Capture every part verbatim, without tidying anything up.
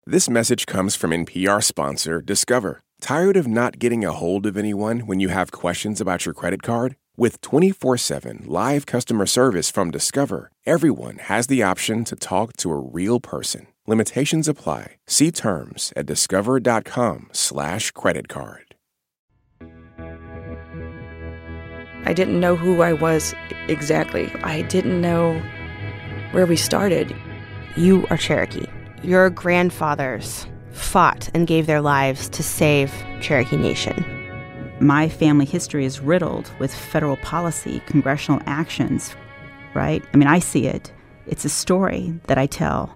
This message comes from N P R sponsor Discover. Tired of not getting a hold of anyone when you have questions about your credit card? With twenty-four seven live customer service from Discover, everyone has the option to talk to a real person. Limitations apply. See terms at discover.com slash credit card. I didn't know who I was exactly. I didn't know where we started. You are Cherokee. Your grandfathers fought and gave their lives to save Cherokee Nation. My family history is riddled with federal policy, congressional actions, right? I mean, I see it. It's a story that I tell.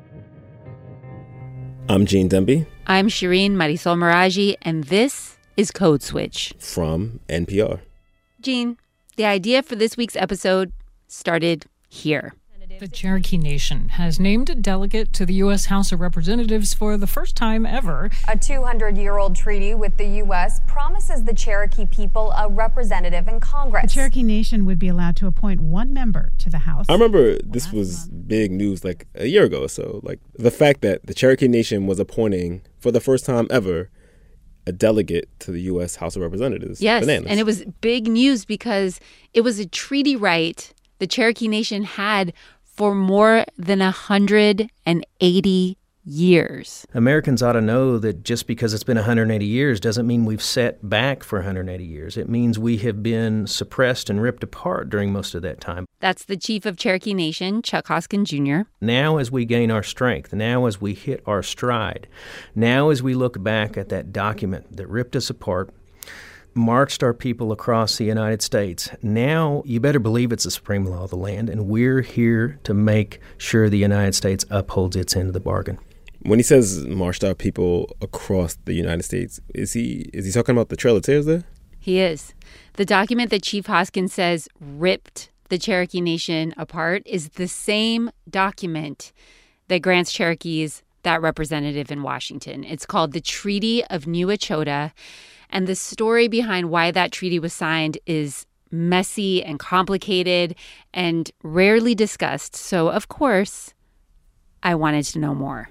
I'm Gene Demby. I'm Shireen Marisol Meraji, and this is Code Switch. From N P R. Gene, the idea for this week's episode started here. The Cherokee Nation has named a delegate to the U S House of Representatives for the first time ever. A two hundred year old treaty with the U S promises the Cherokee people a representative in Congress. The Cherokee Nation would be allowed to appoint one member to the House. I remember this was big news like a year ago or so. Like the fact that the Cherokee Nation was appointing, for the first time ever, a delegate to the U S House of Representatives. Yes, Bananas. And it was big news because it was a treaty right the Cherokee Nation had for more than one hundred eighty years. Americans ought to know that just because it's been one hundred eighty years doesn't mean we've set back for one hundred eighty years. It means we have been suppressed and ripped apart during most of that time. That's the chief of Cherokee Nation, Chuck Hoskin Junior Now as we gain our strength, now as we hit our stride, now as we look back at that document that ripped us apart, marched our people across the United States. Now, you better believe it's the supreme law of the land, and we're here to make sure the United States upholds its end of the bargain. When he says marched our people across the United States, is he is he talking about the Trail of Tears there? He is. The document that Chief Hoskins says ripped the Cherokee Nation apart is the same document that grants Cherokees that representative in Washington. It's called the Treaty of New Echota. And the story behind why that treaty was signed is messy and complicated and rarely discussed. So, of course, I wanted to know more.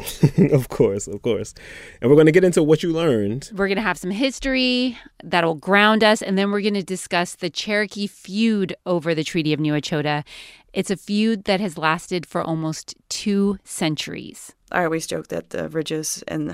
Of course, of course. And we're going to get into what you learned. We're going to have some history that'll ground us, and then we're going to discuss the Cherokee feud over the Treaty of New Echota. It's a feud that has lasted for almost two centuries. I always joke that the Ridges and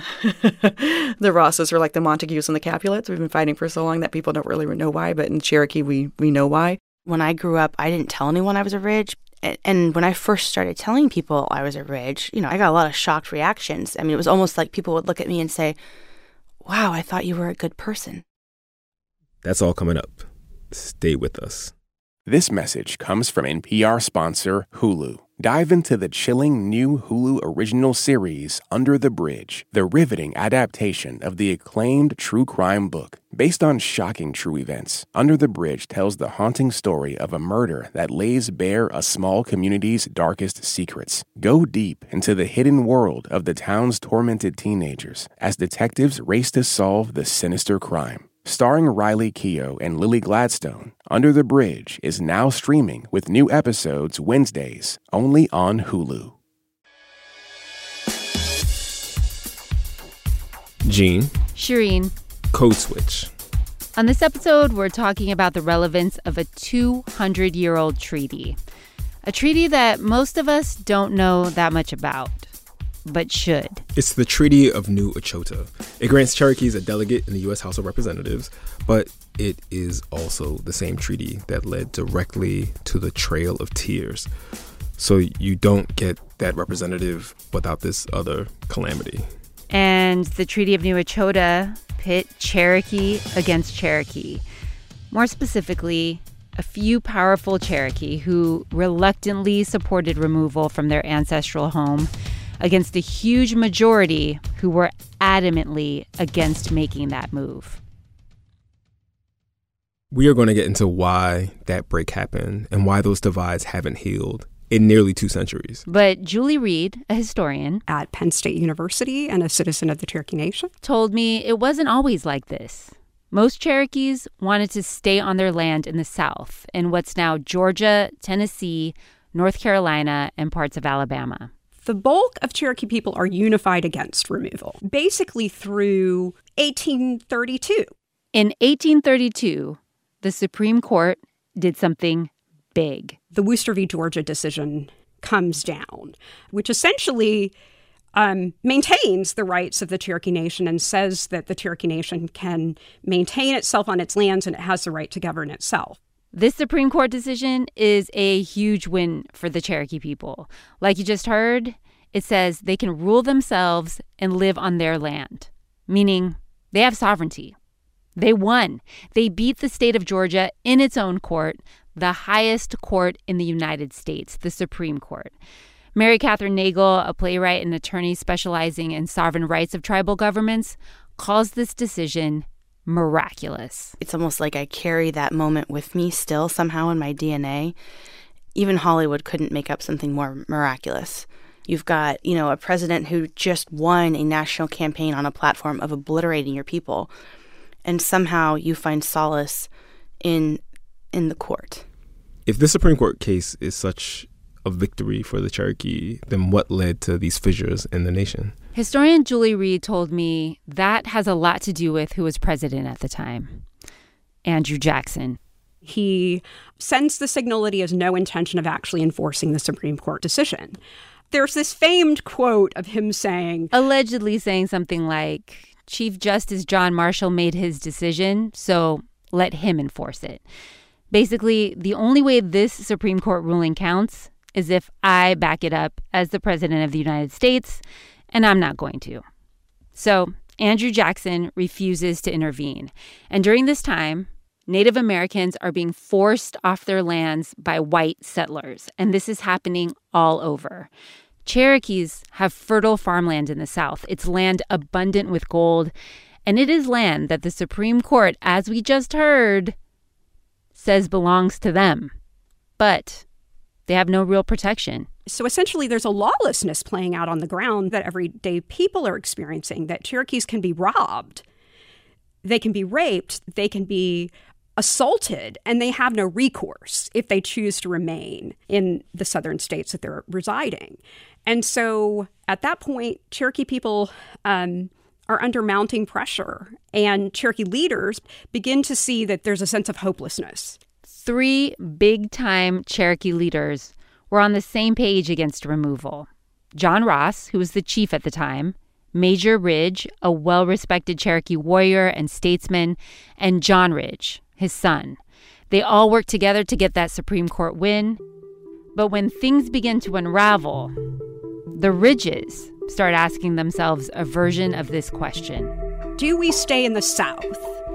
the Rosses are like the Montagues and the Capulets. We've been fighting for so long that people don't really know why, but in Cherokee, we, we know why. When I grew up, I didn't tell anyone I was a Ridge. And when I first started telling people I was a Ridge, you know, I got a lot of shocked reactions. I mean, it was almost like people would look at me and say, wow, I thought you were a good person. That's all coming up. Stay with us. This message comes from N P R sponsor Hulu. Dive into the chilling new Hulu original series, Under the Bridge, the riveting adaptation of the acclaimed true crime book. Based on shocking true events, Under the Bridge tells the haunting story of a murder that lays bare a small community's darkest secrets. Go deep into the hidden world of the town's tormented teenagers as detectives race to solve the sinister crime. Starring Riley Keough and Lily Gladstone, Under the Bridge is now streaming with new episodes Wednesdays, only on Hulu. Gene. Shireen. Code Switch. On this episode, we're talking about the relevance of a two hundred year old treaty. A treaty that most of us don't know that much about, but should. It's the Treaty of New Echota. It grants Cherokees a delegate in the U S House of Representatives, but it is also the same treaty that led directly to the Trail of Tears. So you don't get that representative without this other calamity. And the Treaty of New Echota pit Cherokee against Cherokee. More specifically, a few powerful Cherokee who reluctantly supported removal from their ancestral home against a huge majority who were adamantly against making that move. We are going to get into why that break happened and why those divides haven't healed in nearly two centuries. But Julie Reed, a historian at Penn State University and a citizen of the Cherokee Nation, told me it wasn't always like this. Most Cherokees wanted to stay on their land in the South, in what's now Georgia, Tennessee, North Carolina, and parts of Alabama. The bulk of Cherokee people are unified against removal, basically through eighteen thirty-two. In eighteen thirty-two, the Supreme Court did something big. The Worcester v. Georgia decision comes down, which essentially um, maintains the rights of the Cherokee Nation and says that the Cherokee Nation can maintain itself on its lands and it has the right to govern itself. This Supreme Court decision is a huge win for the Cherokee people. Like you just heard, it says they can rule themselves and live on their land, meaning they have sovereignty. They won. They beat the state of Georgia in its own court, the highest court in the United States, the Supreme Court. Mary Catherine Nagel, a playwright and attorney specializing in sovereign rights of tribal governments, calls this decision miraculous. It's almost like I carry that moment with me still somehow in my D N A. Even Hollywood couldn't make up something more miraculous. You've got, you know, a president who just won a national campaign on a platform of obliterating your people, and somehow you find solace in in the court. If this Supreme Court case is such a victory for the Cherokee, then what led to these fissures in the nation? Historian Julie Reed told me that has a lot to do with who was president at the time, Andrew Jackson. He sends the signal that he has no intention of actually enforcing the Supreme Court decision. There's this famed quote of him saying, allegedly saying something like, Chief Justice John Marshall made his decision, so let him enforce it. Basically, the only way this Supreme Court ruling counts is if I back it up as the president of the United States, and I'm not going to. So Andrew Jackson refuses to intervene. And during this time, Native Americans are being forced off their lands by white settlers, and this is happening all over. Cherokees have fertile farmland in the South. It's land abundant with gold, and it is land that the Supreme Court, as we just heard, says belongs to them. But they have no real protection. So essentially, there's a lawlessness playing out on the ground that everyday people are experiencing, that Cherokees can be robbed, they can be raped, they can be assaulted, and they have no recourse if they choose to remain in the southern states that they're residing. And so at that point, Cherokee people um, are under mounting pressure, and Cherokee leaders begin to see that there's a sense of hopelessness. Three big-time Cherokee leaders were on the same page against removal. John Ross, who was the chief at the time, Major Ridge, a well-respected Cherokee warrior and statesman, and John Ridge, his son. They all worked together to get that Supreme Court win. But when things begin to unravel, the Ridges start asking themselves a version of this question. Do we stay in the South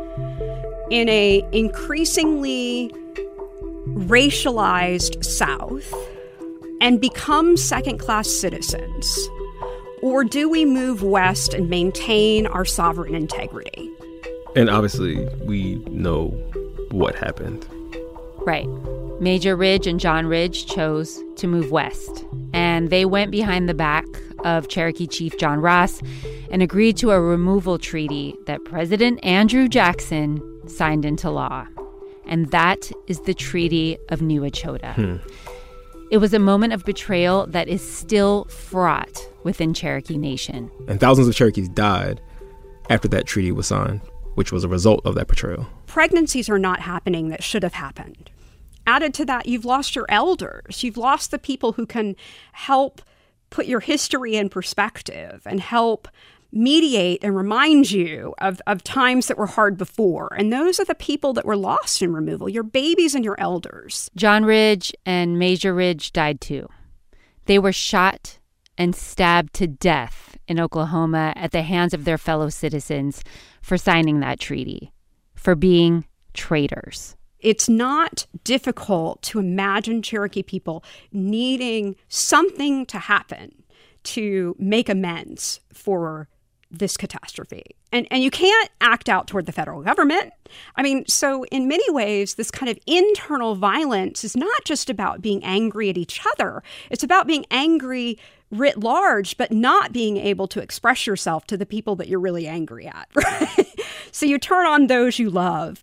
in a increasingly racialized South and become second-class citizens? Or do we move west and maintain our sovereign integrity? And obviously, we know what happened. Right. Major Ridge and John Ridge chose to move west. And they went behind the back of Cherokee Chief John Ross and agreed to a removal treaty that President Andrew Jackson signed into law. And that is the Treaty of New Echota. Hmm. It was a moment of betrayal that is still fraught within Cherokee Nation. And thousands of Cherokees died after that treaty was signed, which was a result of that betrayal. Pregnancies are not happening that should have happened. Added to that, you've lost your elders. You've lost the people who can help put your history in perspective and help mediate and remind you of, of times that were hard before. And those are the people that were lost in removal, your babies and your elders. John Ridge and Major Ridge died too. They were shot and stabbed to death in Oklahoma at the hands of their fellow citizens for signing that treaty, for being traitors. It's not difficult to imagine Cherokee people needing something to happen to make amends for this catastrophe. And and you can't act out toward the federal government. I mean, so in many ways, this kind of internal violence is not just about being angry at each other. It's about being angry writ large, but not being able to express yourself to the people that you're really angry at, right? So you turn on those you love.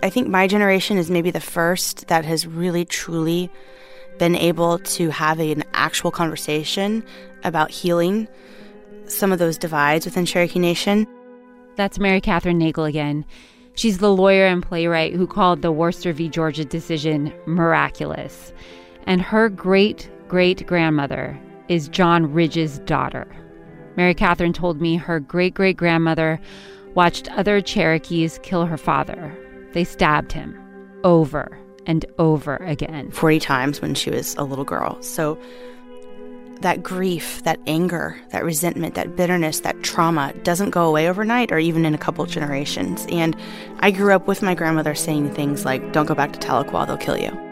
I think my generation is maybe the first that has really, truly been able to have an actual conversation about healing some of those divides within Cherokee Nation. That's Mary Catherine Nagle again. She's the lawyer and playwright who called the Worcester v. Georgia decision miraculous. And her great-great-grandmother is John Ridge's daughter. Mary Catherine told me her great-great-grandmother watched other Cherokees kill her father. They stabbed him over and over again. forty times when she was a little girl. So that grief, that anger, that resentment, that bitterness, that trauma doesn't go away overnight or even in a couple generations. And I grew up with my grandmother saying things like, don't go back to Tahlequah, they'll kill you.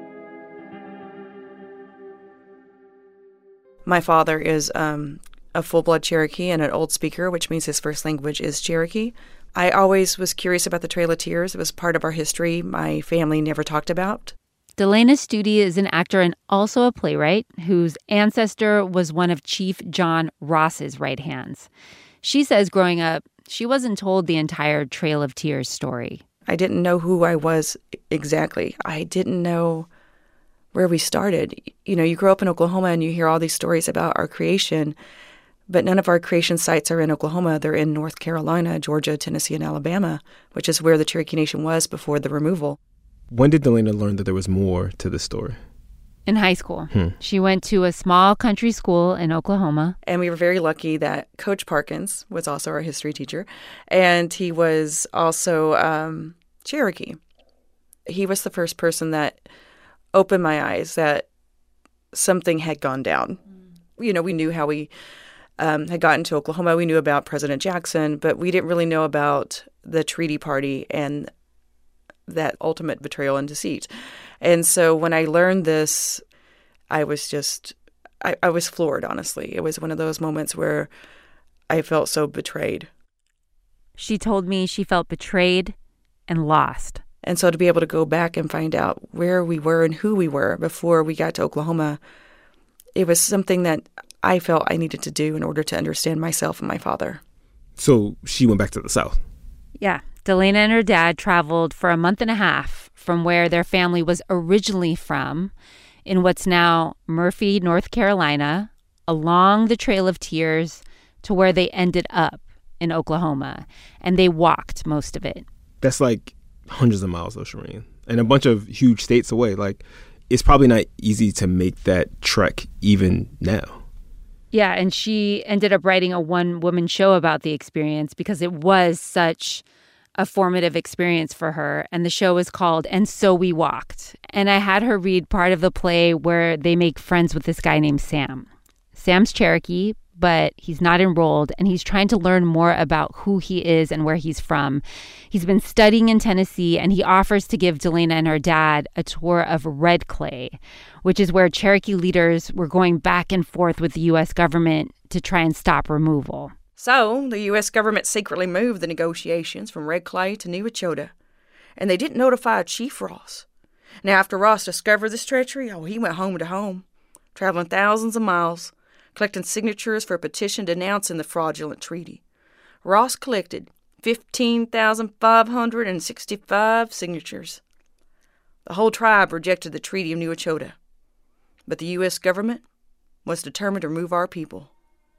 My father is um, a full-blood Cherokee and an old speaker, which means his first language is Cherokee. I always was curious about the Trail of Tears. It was part of our history my family never talked about. Delana Studi is an actor and also a playwright whose ancestor was one of Chief John Ross's right hands. She says growing up, she wasn't told the entire Trail of Tears story. I didn't know who I was exactly. I didn't know where we started. You know, you grow up in Oklahoma and you hear all these stories about our creation, but none of our creation sites are in Oklahoma. They're in North Carolina, Georgia, Tennessee, and Alabama, which is where the Cherokee Nation was before the removal. When did Delana learn that there was more to the story? In high school. Hmm. She went to a small country school in Oklahoma. And we were very lucky that Coach Parkins was also our history teacher, and he was also um, Cherokee. He was the first person that opened my eyes that something had gone down. Mm. You know, we knew how we um, had gotten to Oklahoma. We knew about President Jackson, but we didn't really know about the Treaty Party and that ultimate betrayal and deceit. And so when I learned this, I was just, I, I was floored, honestly. It was one of those moments where I felt so betrayed. She told me she felt betrayed and lost. And so to be able to go back and find out where we were and who we were before we got to Oklahoma, it was something that I felt I needed to do in order to understand myself and my father. So she went back to the South. Yeah. Delana and her dad traveled for a month and a half from where their family was originally from in what's now Murphy, North Carolina, along the Trail of Tears to where they ended up in Oklahoma. And they walked most of it. That's like hundreds of miles, though, Shireen, and a bunch of huge states away. Like, it's probably not easy to make that trek even now. Yeah, and she ended up writing a one-woman show about the experience because it was such a formative experience for her. And the show is called And So We Walked. And I had her read part of the play where they make friends with this guy named Sam. Sam's Cherokee, but he's not enrolled, and he's trying to learn more about who he is and where he's from. He's been studying in Tennessee, and he offers to give Delana and her dad a tour of Red Clay, which is where Cherokee leaders were going back and forth with the U S government to try and stop removal. So the U S government secretly moved the negotiations from Red Clay to New Echota, and they didn't notify Chief Ross. Now, after Ross discovered this treachery, oh, he went home to home, traveling thousands of miles, collecting signatures for a petition denouncing the fraudulent treaty. Ross collected fifteen thousand five hundred sixty-five signatures. The whole tribe rejected the Treaty of New Echota, but the U S government was determined to remove our people.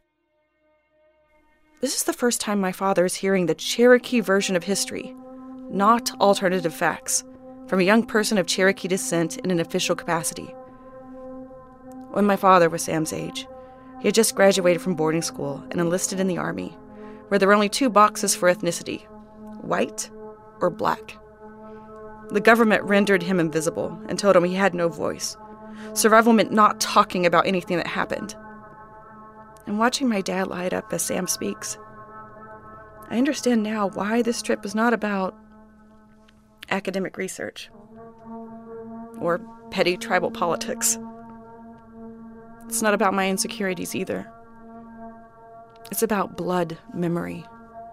This is the first time my father is hearing the Cherokee version of history, not alternative facts, from a young person of Cherokee descent in an official capacity. When my father was Sam's age, he had just graduated from boarding school and enlisted in the Army, where there were only two boxes for ethnicity, white or black. The government rendered him invisible and told him he had no voice. Survival meant not talking about anything that happened. And watching my dad light up as Sam speaks, I understand now why this trip is not about academic research or petty tribal politics. It's not about my insecurities either. It's about blood memory.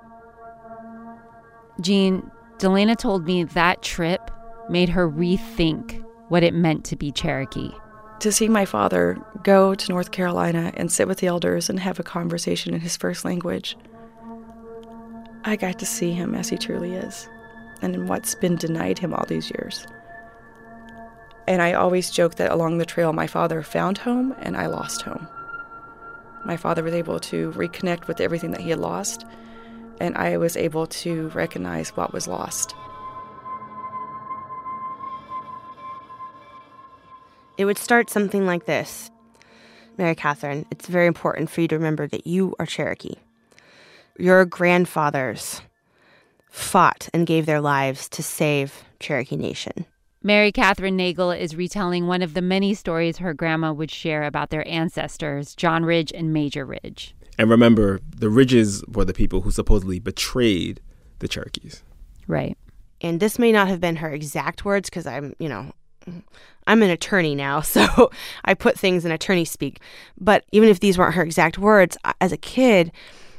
Jean, Delana told me that trip made her rethink what it meant to be Cherokee. To see my father go to North Carolina and sit with the elders and have a conversation in his first language, I got to see him as he truly is. and in what's been denied him all these years. And I always joke that along the trail, my father found home and I lost home. My father was able to reconnect with everything that he had lost, and I was able to recognize what was lost. It would start something like this. Mary Catherine, it's very important for you to remember that you are Cherokee. Your grandfathers fought and gave their lives to save Cherokee Nation. Mary Catherine Nagle is retelling one of the many stories her grandma would share about their ancestors, John Ridge and Major Ridge. And remember, the Ridges were the people who supposedly betrayed the Cherokees. Right. And this may not have been her exact words because I'm, you know, I'm an attorney now, so I put things in attorney speak. But even if these weren't her exact words, as a kid,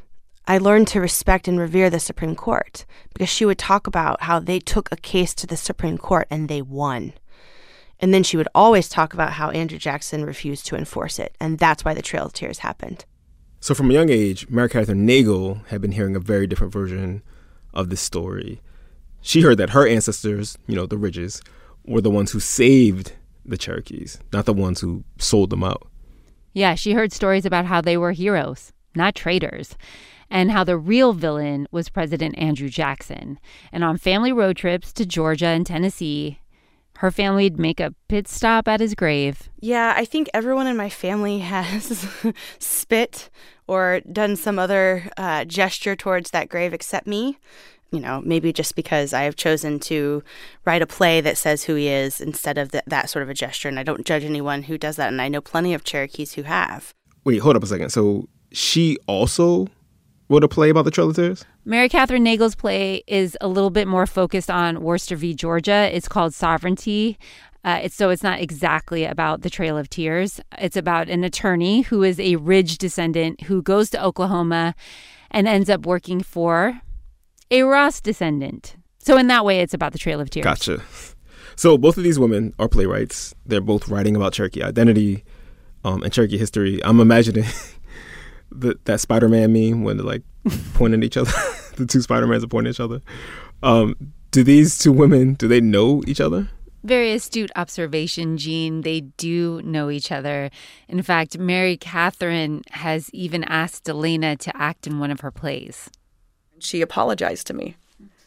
I learned to respect and revere the Supreme Court because she would talk about how they took a case to the Supreme Court and they won. And then she would always talk about how Andrew Jackson refused to enforce it. And that's why the Trail of Tears happened. So from a young age, Mary Catherine Nagle had been hearing a very different version of this story. She heard that her ancestors, you know, the Ridges, were the ones who saved the Cherokees, not the ones who sold them out. Yeah, she heard stories about how they were heroes, not traitors, and how the real villain was President Andrew Jackson. And on family road trips to Georgia and Tennessee, her family would make a pit stop at his grave. Yeah, I think everyone in my family has spit or done some other uh, gesture towards that grave except me. You know, maybe just because I have chosen to write a play that says who he is instead of th- that sort of a gesture. And I don't judge anyone who does that. And I know plenty of Cherokees who have. Wait, hold up a second. So she also wrote a play about the Trail of Tears? Mary Catherine Nagle's play is a little bit more focused on Worcester v. Georgia. It's called Sovereignty. Uh, it's, so it's not exactly about the Trail of Tears. It's about an attorney who is a Ridge descendant who goes to Oklahoma and ends up working for a Ross descendant. So in that way, it's about the Trail of Tears. Gotcha. So both of these women are playwrights. They're both writing about Cherokee identity um, and Cherokee history. I'm imagining the, that Spider-Man meme when they're like pointing at each other. The two Spider-Mans are pointing at each other. Um, do these two women, do they know each other? Very astute observation, Jean. They do know each other. In fact, Mary Catherine has even asked Elena to act in one of her plays. She apologized to me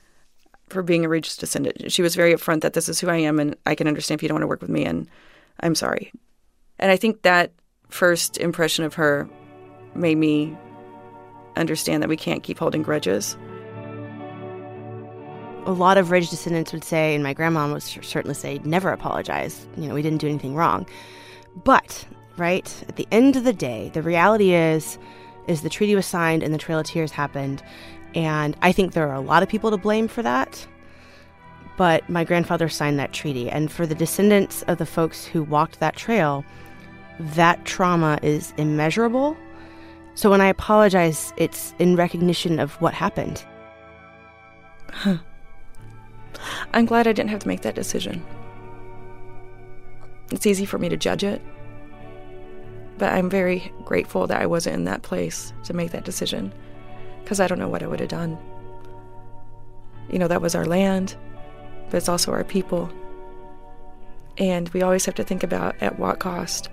for being a Ridge descendant. She was very upfront that this is who I am, and I can understand if you don't want to work with me, and I'm sorry. And I think that first impression of her made me understand that we can't keep holding grudges. A lot of Ridge descendants would say, and my grandma would certainly say, never apologize. You know, we didn't do anything wrong. But, right, at the end of the day, the reality is, is the treaty was signed and the Trail of Tears happened. And I think there are a lot of people to blame for that. But my grandfather signed that treaty. And for the descendants of the folks who walked that trail, that trauma is immeasurable. So when I apologize, it's in recognition of what happened. Huh. I'm glad I didn't have to make that decision. It's easy for me to judge it. But I'm very grateful that I wasn't in that place to make that decision. Because I don't know what I would have done. You know, that was our land, but it's also our people. And we always have to think about at what cost.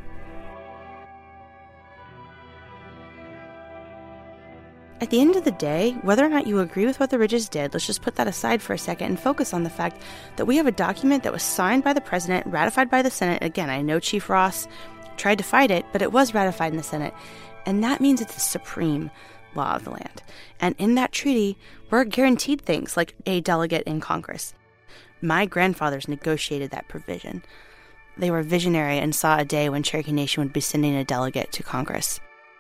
At the end of the day, whether or not you agree with what the Ridges did, let's just put that aside for a second and focus on the fact that we have a document that was signed by the president, ratified by the Senate. Again, I know Chief Ross tried to fight it, but it was ratified in the Senate. And that means it's the supreme law of the land. And in that treaty, we're guaranteed things like a delegate in Congress. My grandfathers negotiated that provision. They were visionary and saw a day when Cherokee Nation would be sending a delegate to Congress.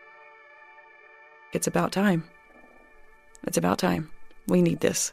It's about time. It's about time. We need this.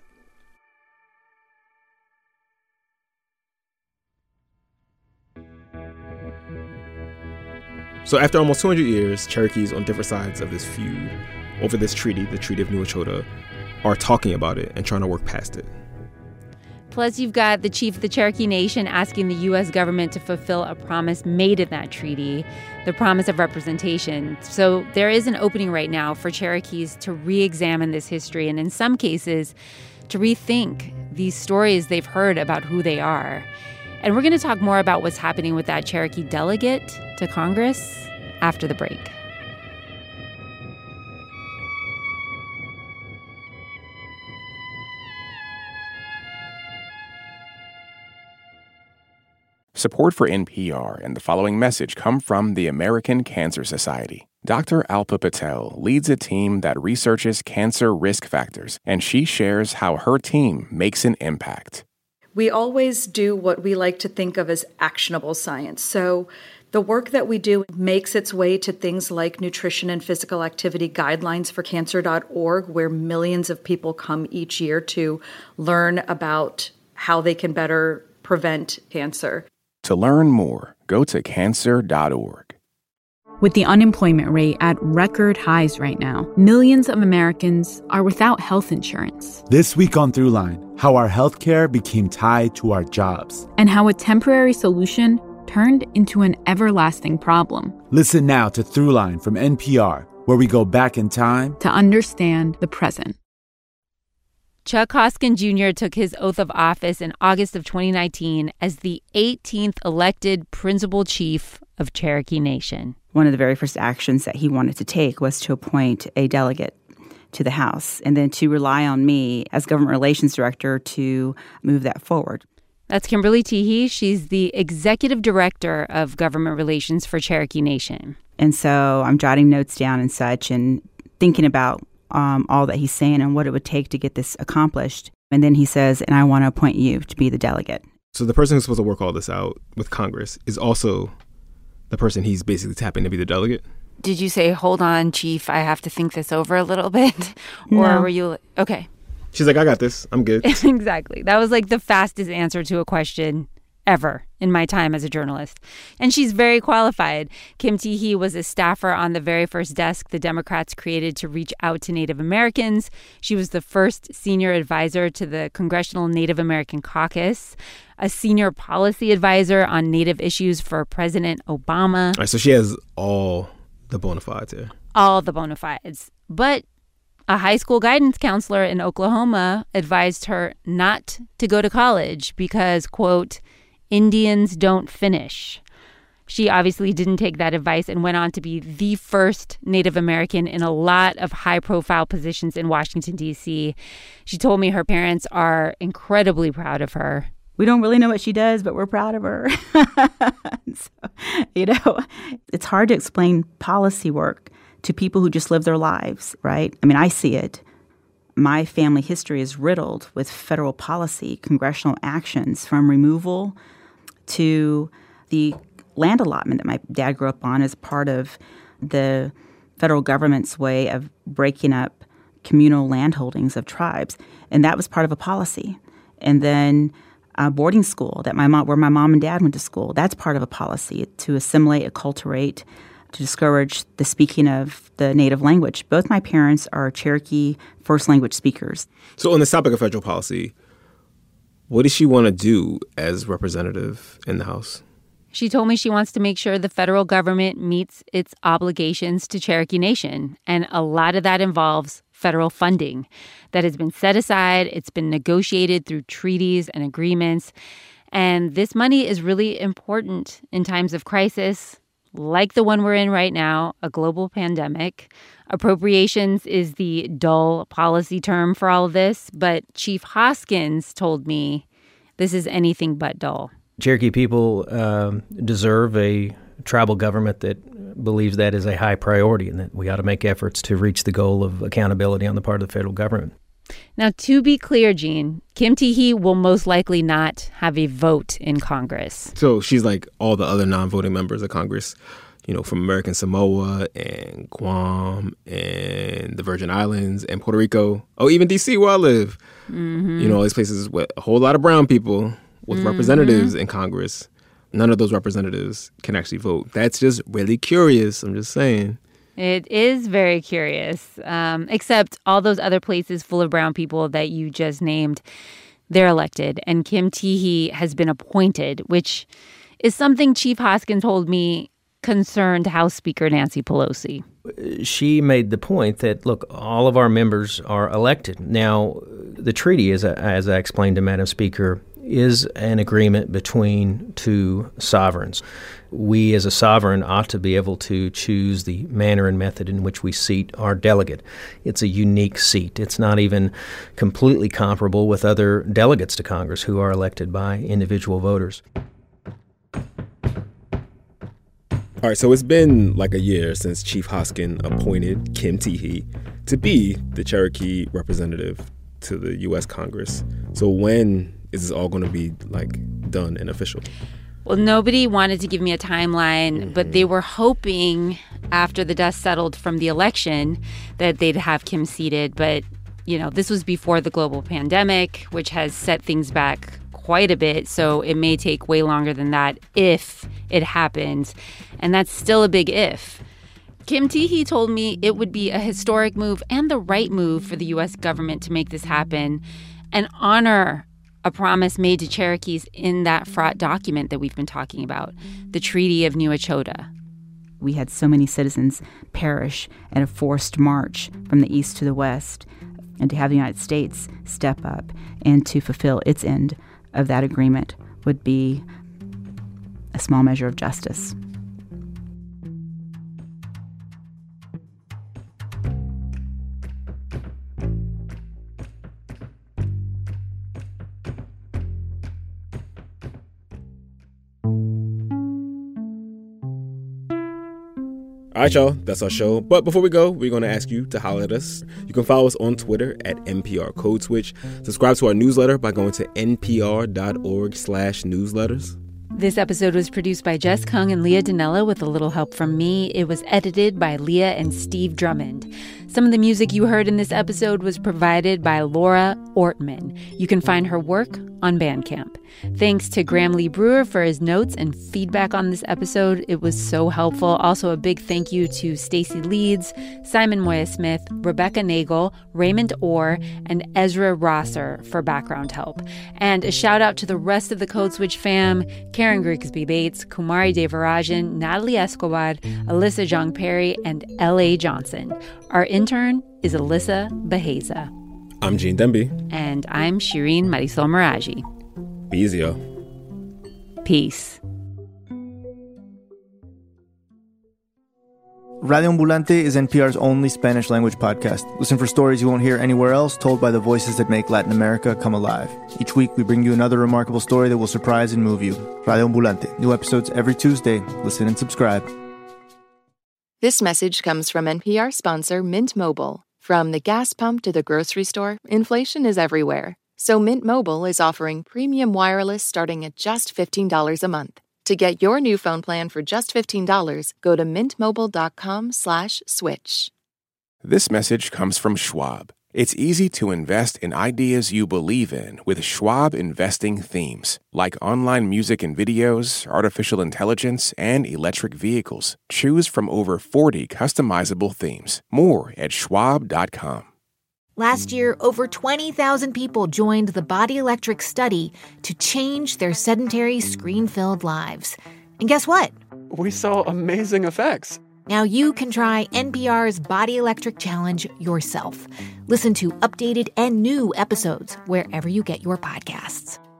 So after almost two hundred years, Cherokees on different sides of this feud over this treaty, the Treaty of New Echota, are talking about it and trying to work past it. Plus, you've got the chief of the Cherokee Nation asking the U S government to fulfill a promise made in that treaty, the promise of representation. So there is an opening right now for Cherokees to re-examine this history and, in some cases, to rethink these stories they've heard about who they are. And we're going to talk more about what's happening with that Cherokee delegate to Congress after the break. Support for N P R and the following message come from the American Cancer Society. Doctor Alpa Patel leads a team that researches cancer risk factors, and she shares how her team makes an impact. We always do what we like to think of as actionable science. So the work that we do makes its way to things like nutrition and physical activity guidelines for cancer dot org, where millions of people come each year to learn about how they can better prevent cancer. To learn more, go to cancer dot org. With the unemployment rate at record highs right now, millions of Americans are without health insurance. This week on Throughline, how our healthcare became tied to our jobs. And how a temporary solution turned into an everlasting problem. Listen now to Throughline from N P R, where we go back in time to understand the present. Chuck Hoskin Junior took his oath of office in August of twenty nineteen as the eighteenth elected principal chief of Cherokee Nation. One of the very first actions that he wanted to take was to appoint a delegate to the House and then to rely on me as government relations director to move that forward. That's Kimberly Teehee. She's the executive director of government relations for Cherokee Nation. And so I'm jotting notes down and such and thinking about Um, all that he's saying and what it would take to get this accomplished. And then he says, and I want to appoint you to be the delegate. So the person who's supposed to work all this out with Congress is also the person he's basically tapping to be the delegate? Did you say, hold on, Chief, I have to think this over a little bit? Or No. were you, okay. She's like, I got this. I'm good. Exactly. That was like the fastest answer to a question ever in my time as a journalist. And she's very qualified. Kim Teehee was a staffer on the very first desk the Democrats created to reach out to Native Americans. She was the first senior advisor to the Congressional Native American Caucus, a senior policy advisor on Native issues for President Obama. All right, so she has all the bona fides here. All the bona fides. But a high school guidance counselor in Oklahoma advised her not to go to college because, quote, Indians don't finish. She obviously didn't take that advice and went on to be the first Native American in a lot of high-profile positions in Washington, D C. She told me her parents are incredibly proud of her. We don't really know what she does, but we're proud of her. So, you know, it's hard to explain policy work to people who just live their lives, right? I mean, I see it. My family history is riddled with federal policy, congressional actions, from removal to the land allotment that my dad grew up on as part of the federal government's way of breaking up communal land holdings of tribes. And that was part of a policy. And then uh, boarding school, that my mom, where my mom and dad went to school, that's part of a policy to assimilate, acculturate, to discourage the speaking of the native language. Both my parents are Cherokee first language speakers. So on this topic of federal policy, what does she want to do as representative in the House? She told me she wants to make sure the federal government meets its obligations to Cherokee Nation. And a lot of that involves federal funding that has been set aside. It's been negotiated through treaties and agreements. And this money is really important in times of crisis, like the one we're in right now, a global pandemic. Appropriations is the dull policy term for all of this, but Chief Hoskins told me this is anything but dull. Cherokee people um, deserve a tribal government that believes that is a high priority and that we ought to make efforts to reach the goal of accountability on the part of the federal government. Now, to be clear, Gene, Kim Teehee will most likely not have a vote in Congress. So she's like all the other non-voting members of Congress, you know, from American Samoa and Guam and the Virgin Islands and Puerto Rico. Oh, even D C where I live. Mm-hmm. You know, all these places with a whole lot of brown people with mm-hmm. representatives in Congress. None of those representatives can actually vote. That's just really curious. I'm just saying. It is very curious, um, except all those other places full of brown people that you just named, they're elected. And Kim Teehee has been appointed, which is something Chief Hoskin told me concerned House Speaker Nancy Pelosi. She made the point that, look, all of our members are elected. Now, the treaty, as I, as I explained to Madam Speaker, is an agreement between two sovereigns. We as a sovereign ought to be able to choose the manner and method in which we seat our delegate. It's a unique seat. It's not even completely comparable with other delegates to Congress who are elected by individual voters. All right, so it's been like a year since Chief Hoskin appointed Kim Teehee to be the Cherokee representative to the U S Congress. So when is this all going to be like done and official? Well, nobody wanted to give me a timeline, mm-hmm. but they were hoping after the dust settled from the election that they'd have Kim seated. But, you know, this was before the global pandemic, which has set things back quite a bit. So it may take way longer than that if it happens. And that's still a big if. Kim Teehee told me it would be a historic move and the right move for the U S government to make this happen and honor a promise made to Cherokees in that fraught document that we've been talking about, the Treaty of New Echota. We had so many citizens perish in a forced march from the east to the west, and to have the United States step up and to fulfill its end of that agreement would be a small measure of justice. All right, y'all, that's our show. But before we go, we're going to ask you to holler at us. You can follow us on Twitter at N P R Code Switch. Subscribe to our newsletter by going to npr.org slash newsletters. This episode was produced by Jess Kung and Leah Donnella with a little help from me. It was edited by Leah and Steve Drummond. Some of the music you heard in this episode was provided by Laura Ortman. You can find her work on Bandcamp. Thanks to Graham Lee Brewer for his notes and feedback on this episode. It was so helpful. Also, a big thank you to Stacey Leeds, Simon Moya-Smith, Rebecca Nagel, Raymond Orr, and Ezra Rosser for background help. And a shout out to the rest of the Code Switch fam, Karen Grigsby Bates, Kumari Devarajan, Natalie Escobar, Alyssa Jong Perry, and L A Johnson. Our intern is Alyssa Beheza. I'm Gene Demby. And I'm Shireen Marisol Meraji. Be easy, yo. Peace. Radio Ambulante is N P R's only Spanish-language podcast. Listen for stories you won't hear anywhere else, told by the voices that make Latin America come alive. Each week, we bring you another remarkable story that will surprise and move you. Radio Ambulante. New episodes every Tuesday. Listen and subscribe. This message comes from N P R sponsor Mint Mobile. From the gas pump to the grocery store, inflation is everywhere. So Mint Mobile is offering premium wireless starting at just fifteen dollars a month. To get your new phone plan for just fifteen dollars, go to mintmobile.com slash switch. This message comes from Schwab. It's easy to invest in ideas you believe in with Schwab investing themes, like online music and videos, artificial intelligence, and electric vehicles. Choose from over forty customizable themes. More at schwab dot com. Last year, over twenty thousand people joined the Body Electric study to change their sedentary, screen-filled lives. And guess what? We saw amazing effects. Now you can try N P R's Body Electric Challenge yourself. Listen to updated and new episodes wherever you get your podcasts.